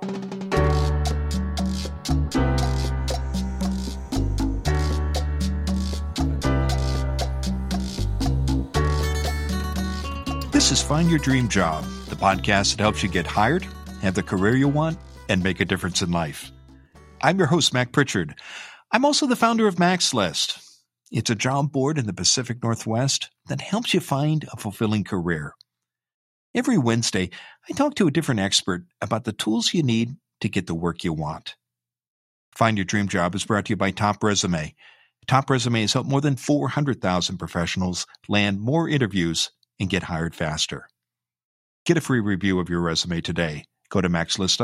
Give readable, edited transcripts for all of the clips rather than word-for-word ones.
This is Find Your Dream Job, the podcast that helps you get hired, have the career you want, and make a difference in life. I'm your host, Mac Pritchard. I'm also the founder of Mac's List. It's a job board in the Pacific Northwest that helps you find a fulfilling career. Every Wednesday, I talk to a different expert about the tools you need to get the work you want. Find Your Dream Job is brought to you by Top Resume. Top Resume has helped more than 400,000 professionals land more interviews and get hired faster. Get a free review of your resume today. Go to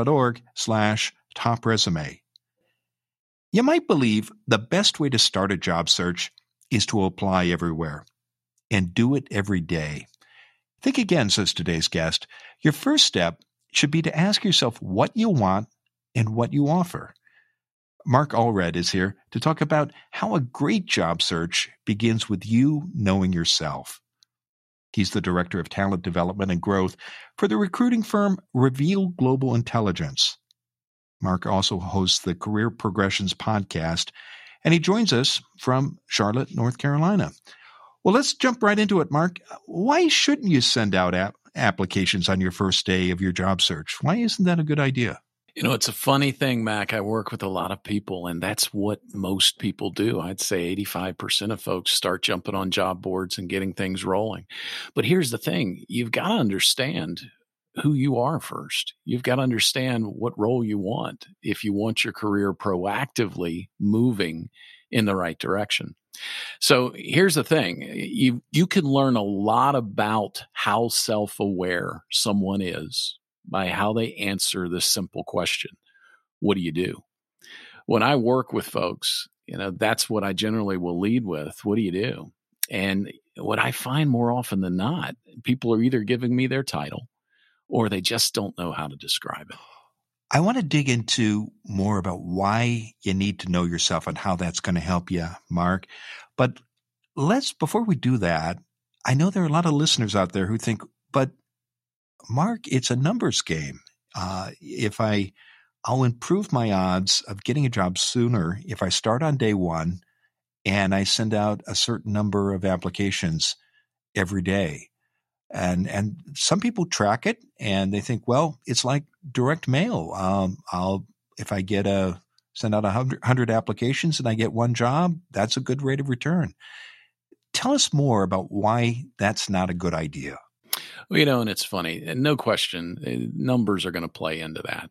maxlist.org/topresume. You might believe the best way to start a job search is to apply everywhere and do it every day. Think again, says today's guest. Your first step should be to ask yourself what you want and what you offer. Mark Allred is here to talk about how a great job search begins with you knowing yourself. He's the Director of Talent Development and Growth for the recruiting firm Reveal Global Intelligence. Mark also hosts the Career Progressions podcast, and he joins us from Charlotte, North Carolina. Well, let's jump right into it, Mark. Why shouldn't you send out applications on your first day of your job search? Why isn't that a good idea? You know, it's a funny thing, Mac. I work with a lot of people, and that's what most people do. I'd say 85% of folks start jumping on job boards and getting things rolling. But here's the thing. You've got to understand who you are first. You've got to understand what role you want if you want your career proactively moving in the right direction. So here's the thing. You can learn a lot about how self-aware someone is by how they answer this simple question. What do you do? When I work with folks, that's what I generally will lead with. What do you do? And what I find more often than not, people are either giving me their title or they just don't know how to describe it. I want to dig into more about why you need to know yourself and how that's going to help you, Mark. But before we do that, I know there are a lot of listeners out there who think, but Mark, it's a numbers game. I'll improve my odds of getting a job sooner if I start on day one and I send out a certain number of applications every day. And some people track it and they think, well, it's like direct mail. If I send out 100 applications and I get one job, that's a good rate of return. Tell us more about why that's not a good idea. Well, and it's funny. No question, numbers are going to play into that.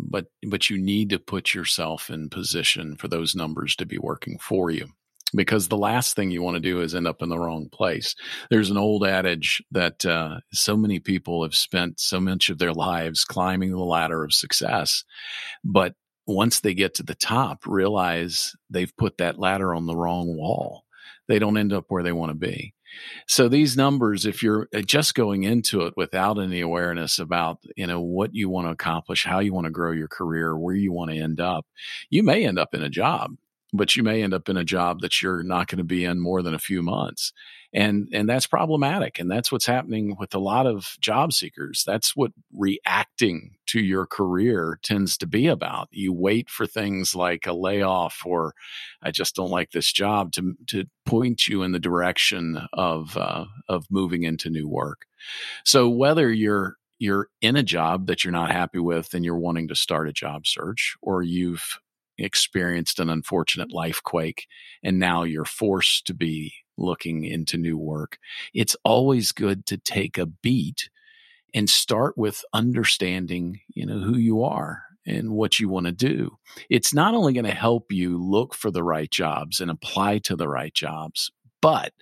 But you need to put yourself in position for those numbers to be working for you. Because the last thing you want to do is end up in the wrong place. There's an old adage that so many people have spent so much of their lives climbing the ladder of success, but once they get to the top, realize they've put that ladder on the wrong wall. They don't end up where they want to be. So these numbers, if you're just going into it without any awareness about, what you want to accomplish, how you want to grow your career, where you want to end up, you may end up in a job. But you may end up in a job that you're not going to be in more than a few months. And that's problematic. And that's what's happening with a lot of job seekers. That's what reacting to your career tends to be about. You wait for things like a layoff or I just don't like this job to point you in the direction of moving into new work. So whether you're in a job that you're not happy with and you're wanting to start a job search, or you've experienced an unfortunate life quake and now you're forced to be looking into new work, it's always good to take a beat and start with understanding, who you are and what you want to do. It's not only going to help you look for the right jobs and apply to the right jobs, but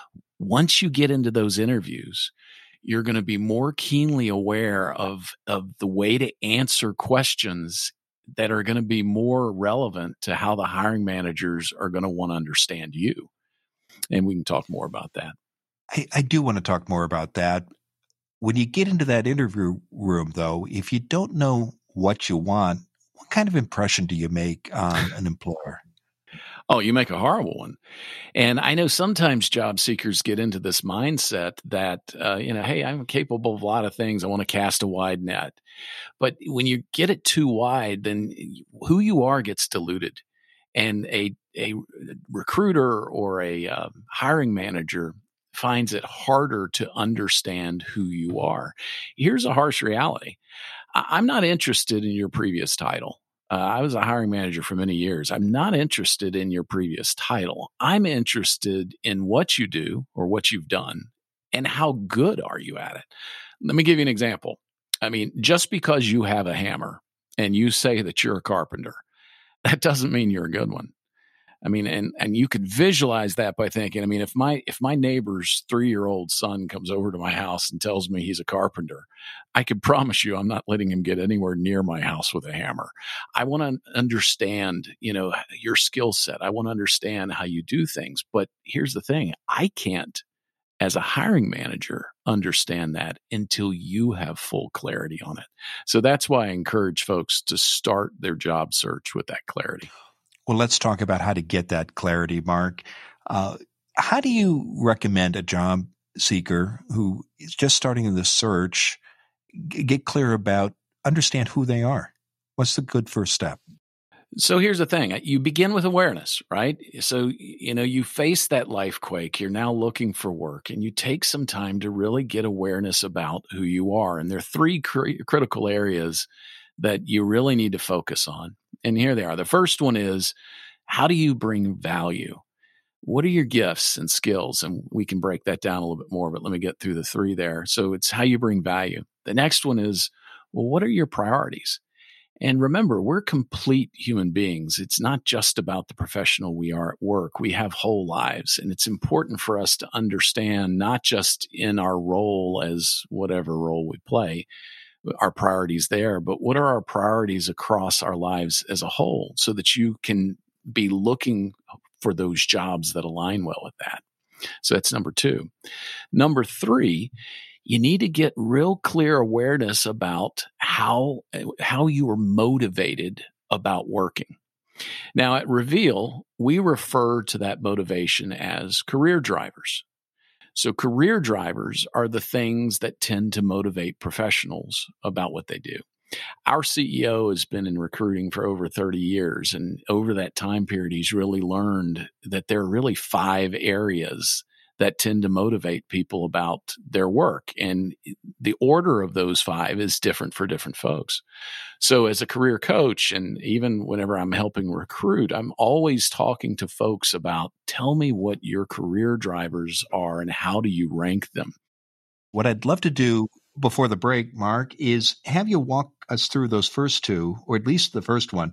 once you get into those interviews, you're going to be more keenly aware of the way to answer questions that are going to be more relevant to how the hiring managers are going to want to understand you. And we can talk more about that. I do want to talk more about that. When you get into that interview room, though, if you don't know what you want, what kind of impression do you make on an employer? Oh, you make a horrible one. And I know sometimes job seekers get into this mindset that, hey, I'm capable of a lot of things. I want to cast a wide net. But when you get it too wide, then who you are gets diluted. And a recruiter or a hiring manager finds it harder to understand who you are. Here's a harsh reality. I'm not interested in your previous title. I was a hiring manager for many years. I'm not interested in your previous title. I'm interested in what you do or what you've done and how good are you at it. Let me give you an example. I mean, just because you have a hammer and you say that you're a carpenter, that doesn't mean you're a good one. I mean, and you could visualize that by thinking, I mean, if my neighbor's 3-year-old son comes over to my house and tells me he's a carpenter, I could promise you I'm not letting him get anywhere near my house with a hammer. I want to understand, your skill set. I want to understand how you do things. But here's the thing. I can't, as a hiring manager, understand that until you have full clarity on it. So that's why I encourage folks to start their job search with that clarity. Well, let's talk about how to get that clarity, Mark. How do you recommend a job seeker who is just starting in the search get clear about, understand who they are? What's the good first step? So here's the thing. You begin with awareness, right? So, you face that life quake. You're now looking for work, and you take some time to really get awareness about who you are. And there are 3 critical areas that you really need to focus on. And here they are. The first one is, how do you bring value? What are your gifts and skills? And we can break that down a little bit more, but let me get through the 3 there. So it's how you bring value. The next one is, well, what are your priorities? And remember, we're complete human beings. It's not just about the professional we are at work. We have whole lives. And it's important for us to understand, not just in our role as whatever role we play, our priorities there, but what are our priorities across our lives as a whole, so that you can be looking for those jobs that align well with that. So that's number 2. Number 3, you need to get real clear awareness about how you are motivated about working. Now at Reveal, we refer to that motivation as career drivers. So career drivers are the things that tend to motivate professionals about what they do. Our CEO has been in recruiting for over 30 years. And over that time period, he's really learned that there are really 5 areas that tend to motivate people about their work. And the order of those 5 is different for different folks. So as a career coach, and even whenever I'm helping recruit, I'm always talking to folks about, tell me what your career drivers are and how do you rank them? What I'd love to do before the break, Mark, is have you walk us through those first 2, or at least the first one,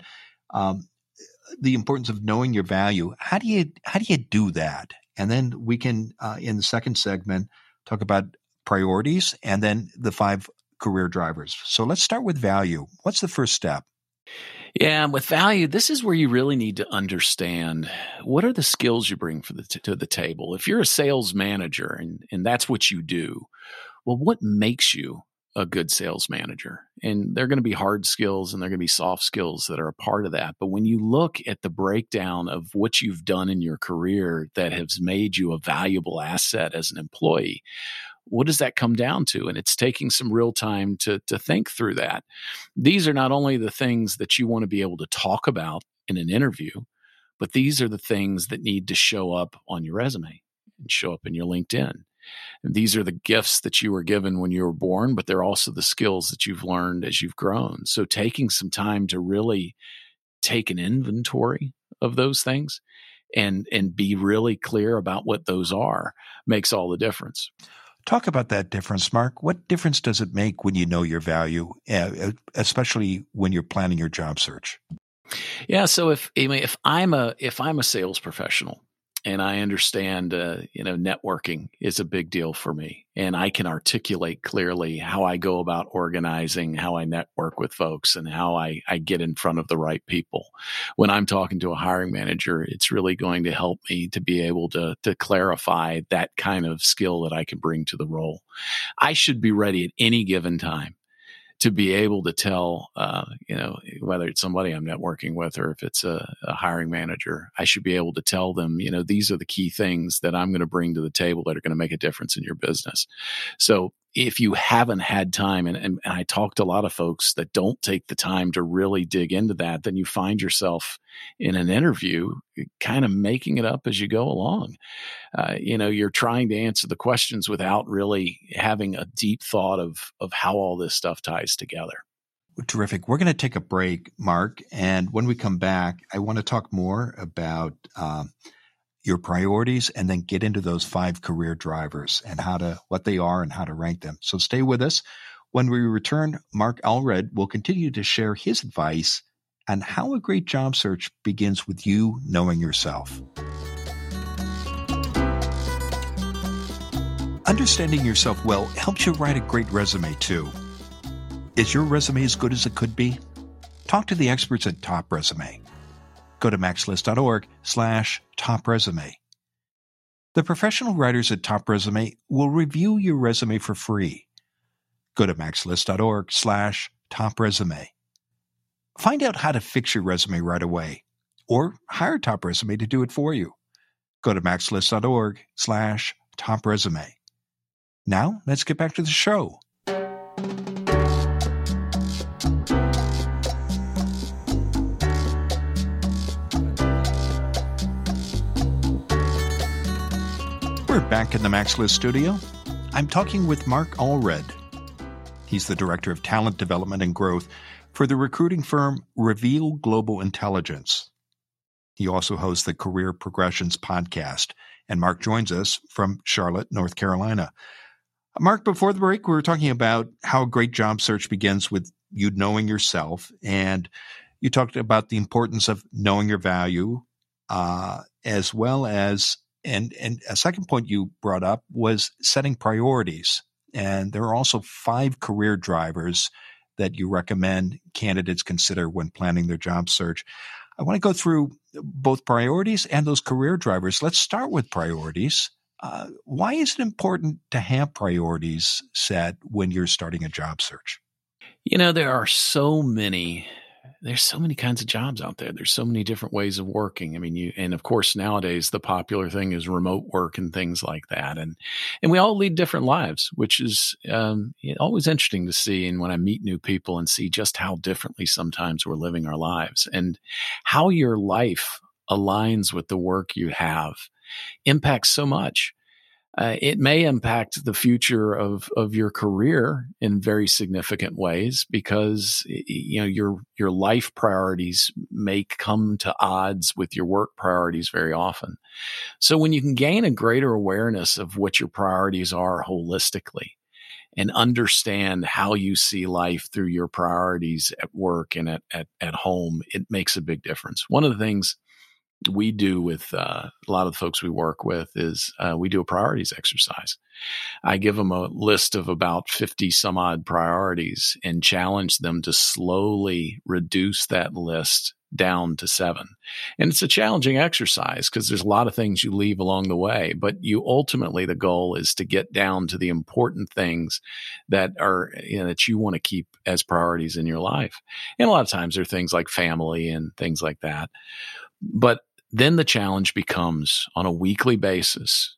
the importance of knowing your value. How do you do that? And then we can, in the second segment, talk about priorities and then the 5 career drivers. So let's start with value. What's the first step? Yeah, with value, this is where you really need to understand what are the skills you bring to the table. If you're a sales manager and that's what you do, well, what makes you a good sales manager? And there are going to be hard skills and there are going to be soft skills that are a part of that. But when you look at the breakdown of what you've done in your career that has made you a valuable asset as an employee, what does that come down to? And it's taking some real time to think through that. These are not only the things that you want to be able to talk about in an interview, but these are the things that need to show up on your resume and show up in your LinkedIn. And these are the gifts that you were given when you were born, but they're also the skills that you've learned as you've grown. So taking some time to really take an inventory of those things and be really clear about what those are makes all the difference. Talk about that difference, Mark. What difference does it make when you know your value, especially when you're planning your job search? Yeah. So if I'm a sales professional and I understand, networking is a big deal for me, and I can articulate clearly how I go about organizing, how I network with folks, and how I get in front of the right people. When I'm talking to a hiring manager, it's really going to help me to be able to clarify that kind of skill that I can bring to the role. I should be ready at any given time to be able to tell, whether it's somebody I'm networking with or if it's a hiring manager, I should be able to tell them, these are the key things that I'm going to bring to the table that are going to make a difference in your business. So if you haven't had time, and I talk to a lot of folks that don't take the time to really dig into that, then you find yourself in an interview kind of making it up as you go along. You're trying to answer the questions without really having a deep thought of how all this stuff ties together. Terrific. We're going to take a break, Mark. And when we come back, I want to talk more about your priorities and then get into those 5 career drivers and what they are and how to rank them. So stay with us. When we return, Mark Allred will continue to share his advice on how a great job search begins with you knowing yourself. Understanding yourself well helps you write a great resume too. Is your resume as good as it could be? Talk to the experts at Top Resume. Go to maxlist.org/top resume. The professional writers at Top Resume will review your resume for free. Go to maxlist.org/top resume. Find out how to fix your resume right away, or hire Top Resume to do it for you. Go to maxlist.org/top resume. Now, let's get back to the show. We're back in the Max List studio. I'm talking with Mark Allred. He's the Director of Talent Development and Growth for the recruiting firm Reveal Global Intelligence. He also hosts the Career Progressions podcast, and Mark joins us from Charlotte, North Carolina. Mark, before the break, we were talking about how a great job search begins with you knowing yourself, and you talked about the importance of knowing your value, as well as and a second point you brought up was setting priorities. And there are also 5 career drivers that you recommend candidates consider when planning their job search. I want to go through both priorities and those career drivers. Let's start with priorities. Why is it important to have priorities set when you're starting a job search? There's so many kinds of jobs out there. There's so many different ways of working. I mean, and of course, nowadays, the popular thing is remote work and things like that. And we all lead different lives, which is always interesting to see. And when I meet new people and see just how differently sometimes we're living our lives and how your life aligns with the work you have impacts so much. It may impact the future of your career in very significant ways because your life priorities may come to odds with your work priorities very often. So when you can gain a greater awareness of what your priorities are holistically and understand how you see life through your priorities at work and at home, it makes a big difference. One of the things we do with a lot of the folks we work with is we do a priorities exercise. I give them a list of about 50 some odd priorities and challenge them to slowly reduce that list down to 7. And it's a challenging exercise because there's a lot of things you leave along the way, but ultimately the goal is to get down to the important things that are, that you want to keep as priorities in your life. And a lot of times there are things like family and things like that. But then the challenge becomes on a weekly basis,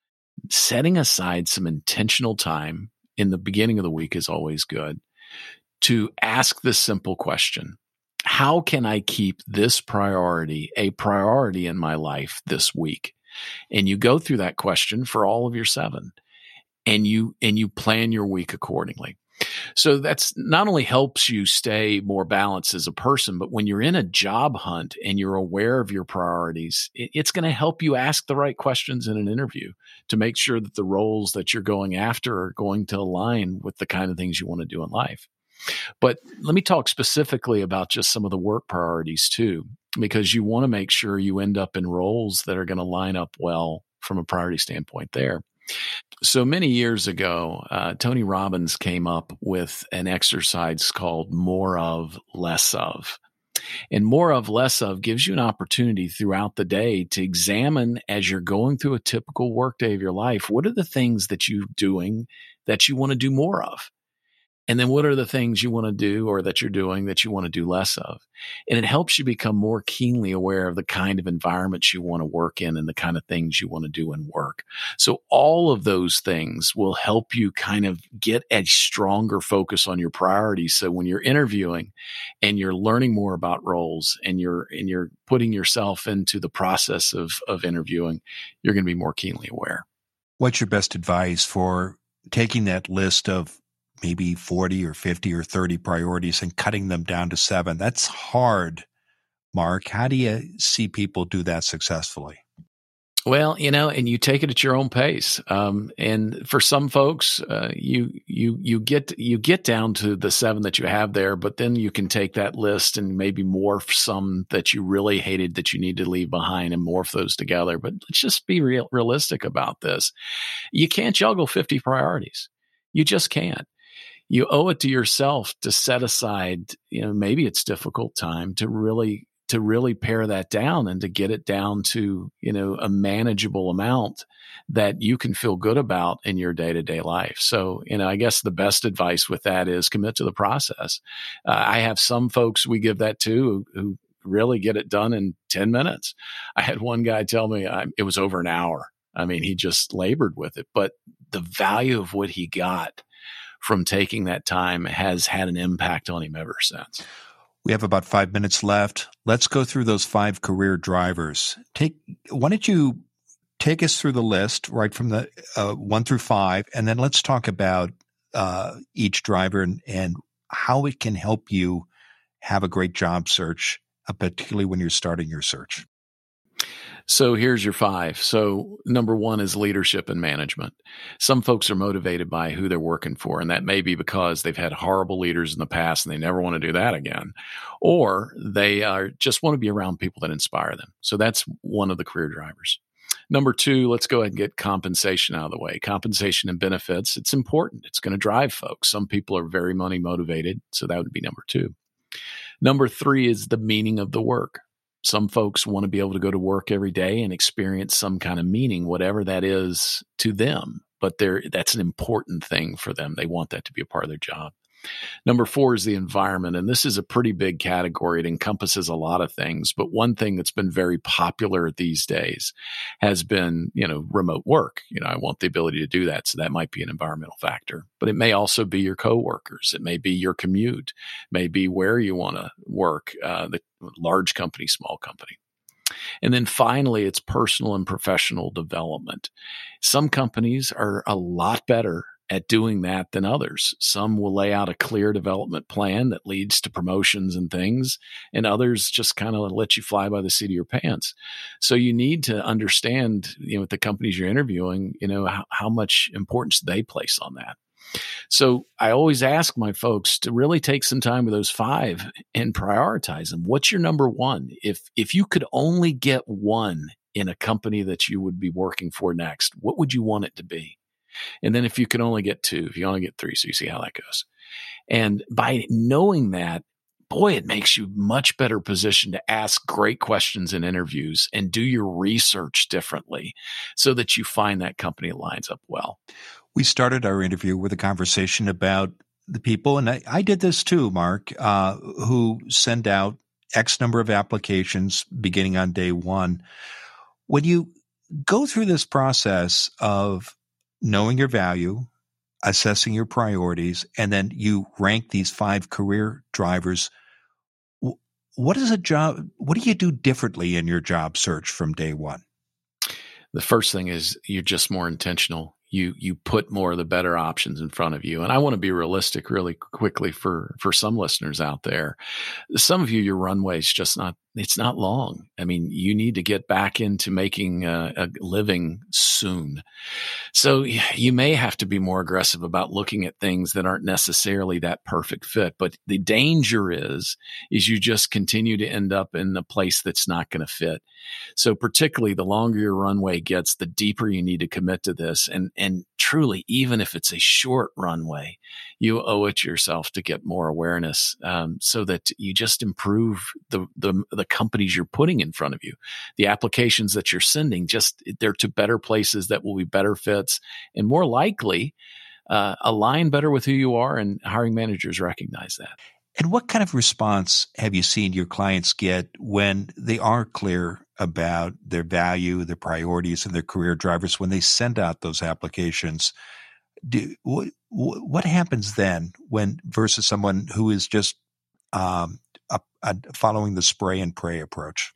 setting aside some intentional time in the beginning of the week is always good to ask this simple question. How can I keep this priority a priority in my life this week? And you go through that question for all of your 7 and you plan your week accordingly. So that's not only helps you stay more balanced as a person, but when you're in a job hunt and you're aware of your priorities, it's going to help you ask the right questions in an interview to make sure that the roles that you're going after are going to align with the kind of things you want to do in life. But let me talk specifically about just some of the work priorities too, because you want to make sure you end up in roles that are going to line up well from a priority standpoint there. So many years ago, Tony Robbins came up with an exercise called More of, Less of. And More of, Less of gives you an opportunity throughout the day to examine as you're going through a typical workday of your life, what are the things that you're doing that you want to do more of? And then what are the things you want to do or that you're doing that you want to do less of? And it helps you become more keenly aware of the kind of environments you want to work in and the kind of things you want to do in work. So all of those things will help you kind of get a stronger focus on your priorities. So when you're interviewing and you're learning more about roles and you're putting yourself into the process of interviewing, you're going to be more keenly aware. What's your best advice for taking that list of maybe 40 or 50 or 30 priorities and cutting them down to 7? That's hard, Mark. How do you see people do that successfully? Well, and you take it at your own pace. And for some folks, you get down to the 7 that you have there, but then you can take that list and maybe morph some that you really hated that you need to leave behind and morph those together. But let's just be realistic about this. You can't juggle 50 priorities. You just can't. You owe it to yourself to set aside, maybe it's difficult time to really pare that down and to get it down to, a manageable amount that you can feel good about in your day-to-day life. So, I guess the best advice with that is commit to the process. I have some folks we give that to who really get it done in 10 minutes. I had one guy tell me it was over an hour. I mean, he just labored with it, but the value of what he got from taking that time has had an impact on him ever since. We have about 5 minutes left. Let's go through those 5 career drivers. Why don't you take us through the list right from the 1 through 5, and then let's talk about each driver and how it can help you have a great job search, particularly when you're starting your search. So here's your 5. So number 1 is leadership and management. Some folks are motivated by who they're working for, and that may be because they've had horrible leaders in the past and they never want to do that again. Or they just want to be around people that inspire them. So that's one of the career drivers. Number 2, let's go ahead and get compensation out of the way. Compensation and benefits, it's important. It's going to drive folks. Some people are very money motivated, so that would be number 2. Number 3 is the meaning of the work. Some folks want to be able to go to work every day and experience some kind of meaning, whatever that is to them. But that's an important thing for them. They want that to be a part of their job. Number 4 is the environment. And this is a pretty big category. It encompasses a lot of things. But one thing that's been very popular these days has been, remote work. I want the ability to do that. So that might be an environmental factor. But it may also be your coworkers. It may be your commute. It may be where you want to work, the large company, small company. And then finally, it's personal and professional development. Some companies are a lot better at doing that than others. Some will lay out a clear development plan that leads to promotions and things, and others just kind of let you fly by the seat of your pants. So you need to understand, with the companies you're interviewing, how much importance they place on that. So I always ask my folks to really take some time with those 5 and prioritize them. What's your number 1? If you could only get one in a company that you would be working for next, what would you want it to be? And then if you can only get 2, if you only get 3, so you see how that goes. And by knowing that, boy, it makes you much better positioned to ask great questions in interviews and do your research differently so that you find that company lines up well. We started our interview with a conversation about the people, and I did this too, Mark, who send out X number of applications beginning on day 1. When you go through this process of knowing your value, assessing your priorities, and then you rank these 5 career drivers, what do you do differently in your job search from day 1? The first thing is you're just more intentional. You put more of the better options in front of you. And I want to be realistic really quickly for some listeners out there. Some of you, your runway is just it's not long. I mean, you need to get back into making a living soon. So you may have to be more aggressive about looking at things that aren't necessarily that perfect fit. But the danger is you just continue to end up in a place that's not going to fit. So particularly the longer your runway gets, the deeper you need to commit to this. And truly, even if it's a short runway, you owe it to yourself to get more awareness so that you just improve the companies you're putting in front of you. The applications that you're sending, they're to better places that will be better fits. And more likely, align better with who you are, and hiring managers recognize that. And what kind of response have you seen your clients get when they are clear about their value, their priorities, and their career drivers when they send out those applications? What happens then versus someone who is just following the spray and pray approach?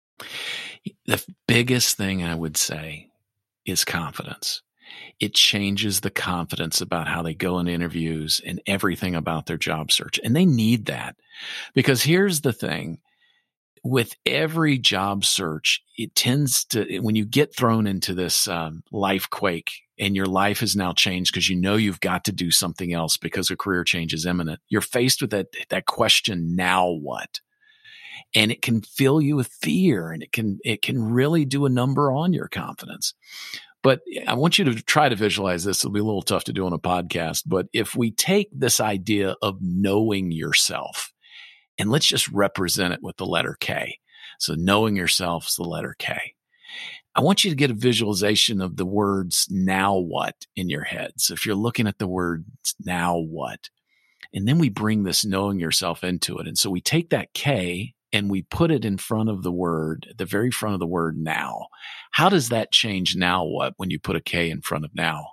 The biggest thing I would say is confidence. It changes the confidence about how they go into interviews and everything about their job search. And they need that, because here's the thing. With every job search, it tends to, when you get thrown into this life quake and your life has now changed because you know you've got to do something else because a career change is imminent, you're faced with that question, now what? And it can fill you with fear, and it can really do a number on your confidence. But I want you to try to visualize this. It'll be a little tough to do on a podcast, but if we take this idea of knowing yourself, and let's just represent it with the letter K. So knowing yourself is the letter K. I want you to get a visualization of the words now what in your head. So if you're looking at the words now what, and then we bring this knowing yourself into it. And so we take that K and we put it in front of the word, at the very front of the word now. How does that change now what when you put a K in front of now?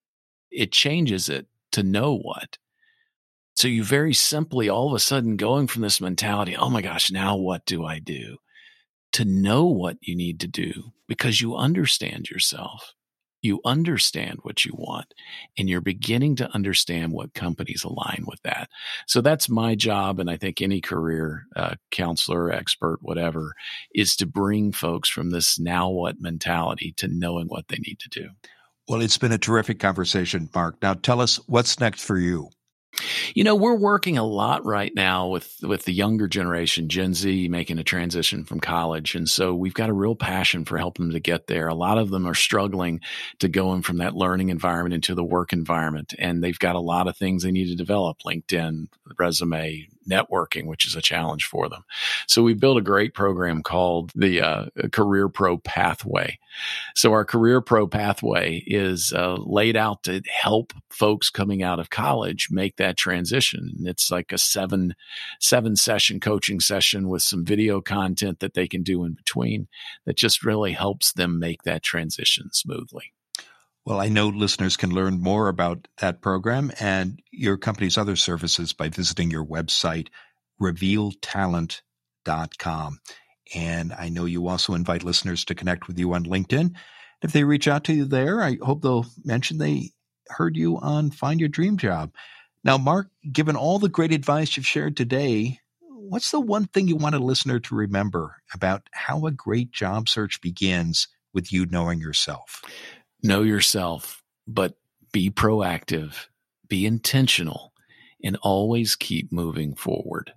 It changes it to know what. So you very simply, all of a sudden, going from this mentality, oh my gosh, now what do I do? To know what you need to do, because you understand yourself. You understand what you want, and you're beginning to understand what companies align with that. So that's my job, and I think any career counselor, expert, whatever, is to bring folks from this now what mentality to knowing what they need to do. Well, it's been a terrific conversation, Mark. Now tell us what's next for you. You know, we're working a lot right now with the younger generation, Gen Z, making a transition from college. And so we've got a real passion for helping them to get there. A lot of them are struggling to go in from that learning environment into the work environment. And they've got a lot of things they need to develop: LinkedIn, resume, networking, which is a challenge for them. So we built a great program called the Career Pro Pathway. So our Career Pro Pathway is laid out to help folks coming out of college make that transition. And it's like a seven session coaching session with some video content that they can do in between that just really helps them make that transition smoothly. Well, I know listeners can learn more about that program and your company's other services by visiting your website, revealtalent.com. And I know you also invite listeners to connect with you on LinkedIn. If they reach out to you there, I hope they'll mention they heard you on Find Your Dream Job. Now, Mark, given all the great advice you've shared today, what's the one thing you want a listener to remember about how a great job search begins with you knowing yourself? Know yourself, but be proactive, be intentional, and always keep moving forward.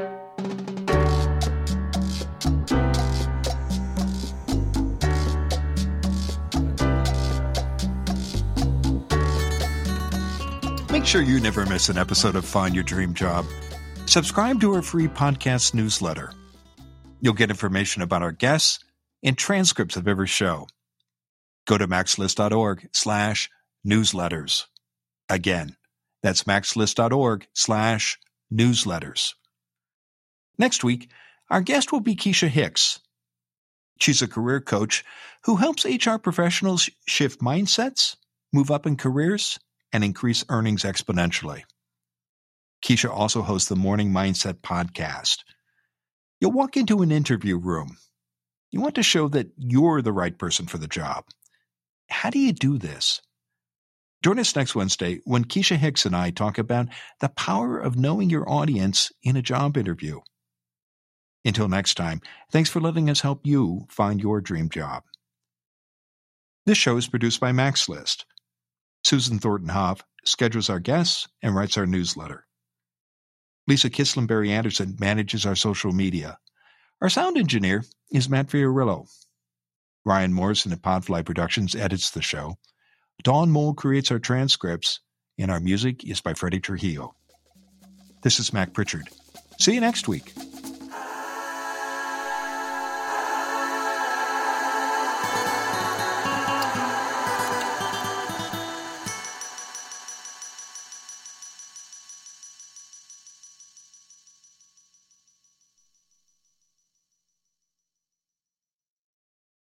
Make sure you never miss an episode of Find Your Dream Job. Subscribe to our free podcast newsletter. You'll get information about our guests and transcripts of every show. Go to maxlist.org/newsletters. Again, that's maxlist.org/newsletters. Next week, our guest will be Keisha Hicks. She's a career coach who helps HR professionals shift mindsets, move up in careers, and increase earnings exponentially. Keisha also hosts the Morning Mindset podcast. You'll walk into an interview room. You want to show that you're the right person for the job. How do you do this? Join us next Wednesday when Keisha Hicks and I talk about the power of knowing your audience in a job interview. Until next time, thanks for letting us help you find your dream job. This show is produced by MaxList. Susan Thornton-Hoff schedules our guests and writes our newsletter. Lisa Kislenberry-Anderson manages our social media. Our sound engineer is Matt Fiorillo. Ryan Morrison at Podfly Productions edits the show. Dawn Mole creates our transcripts, and our music is by Freddie Trujillo. This is Mac Pritchard. See you next week.